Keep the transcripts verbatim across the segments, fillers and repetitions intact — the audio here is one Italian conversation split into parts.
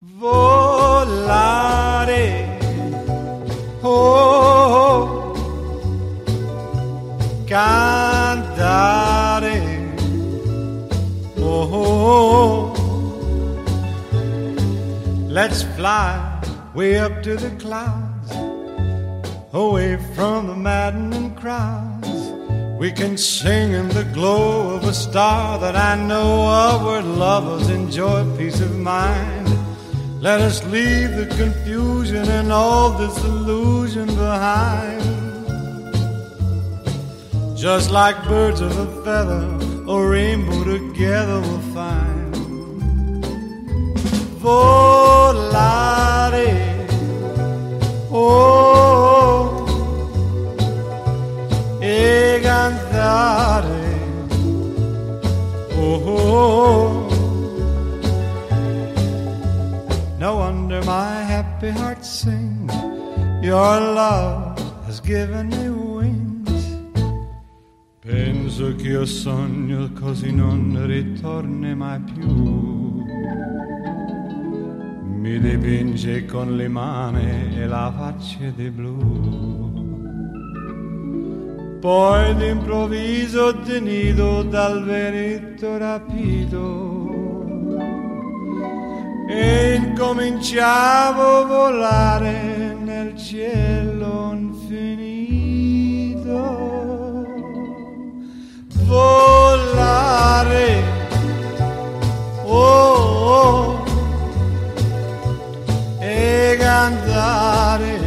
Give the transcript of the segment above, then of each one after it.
volare, oh, cantare, oh, let's fly way up to the clouds, away from the maddening crowds. We can sing in the glow of a star that I know of, where lovers enjoy peace of mind. Let us leave the confusion and all disillusion behind. Just like birds of a feather, a rainbow together we'll find. Volare, oh, e cantare, oh. No wonder my happy heart sings. Your love has given me wings. Penso che io sogno così non ritorni mai più. Mi dipinge con le mani e la faccia di blu. Poi d'improvviso tenido dal vento rapito e incominciavo a volare nel cielo infinito. Volare, oh, oh, e cantare,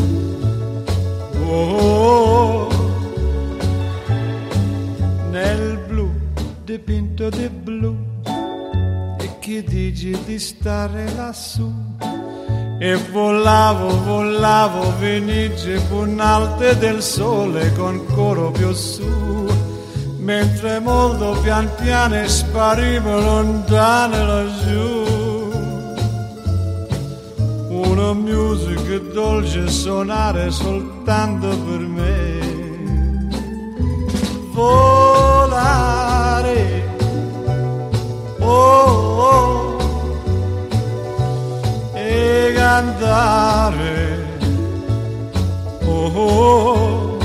oh, nel blu dipinto di blu. Che dici di stare lassù? E volavo, volavo, venice punalte del sole con coro più su, mentre molto pian piano sparivo lontano laggiù. Una musica dolce suonare soltanto per me. Volare, oh, oh, e cantare, oh, oh.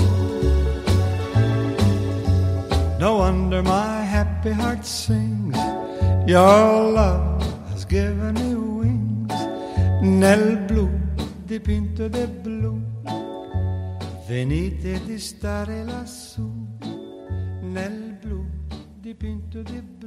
No wonder my happy heart sings. Your love has given me wings. Nel blu dipinto di blu, venite di stare lassù. Nel blu dipinto di blu.